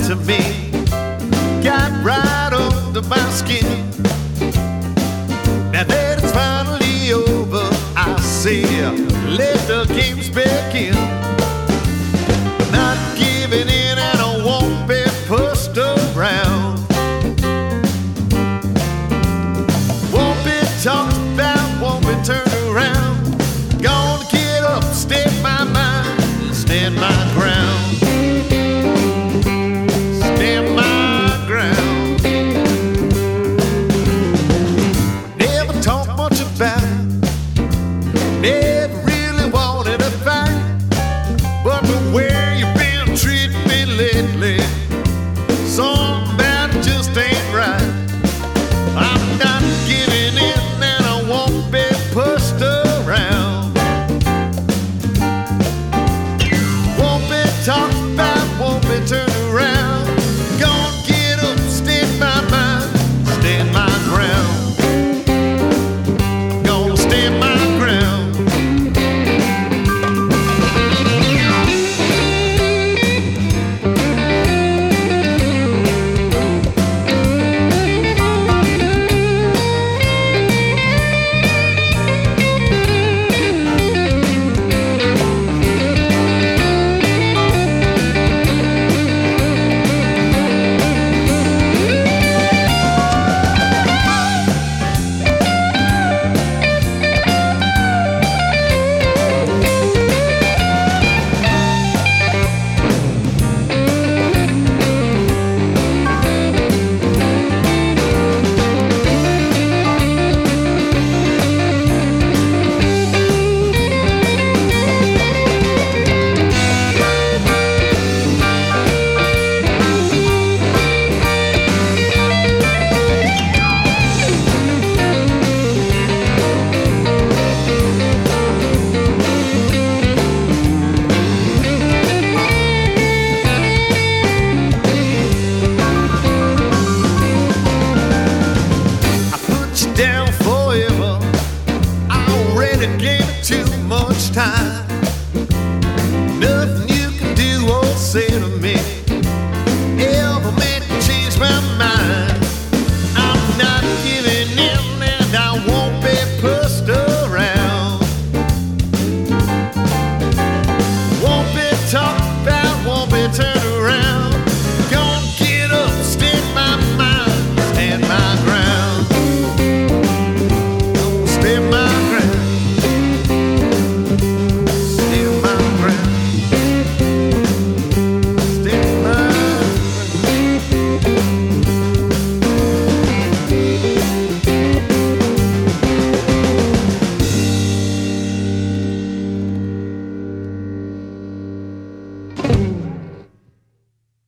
to me, got right under my skin. Now that it's finally over, I say, let the games begin. Not giving in and I won't be pushed around. Won't be talked about, won't be turned around. Gonna get up, step my mind, and stand my ground. Stand my ground. Never talk much about it. Never really wanted to fight. But the way you've been treating me lately, something about it just ain't right. I'm not giving in and I won't be pushed around. Won't be talked about, won't be turned around. Gonna get up, stand my mind, stand my ground. Gonna stand my ground. Down forever, I already gave it too much time. Nothing you can do or say to me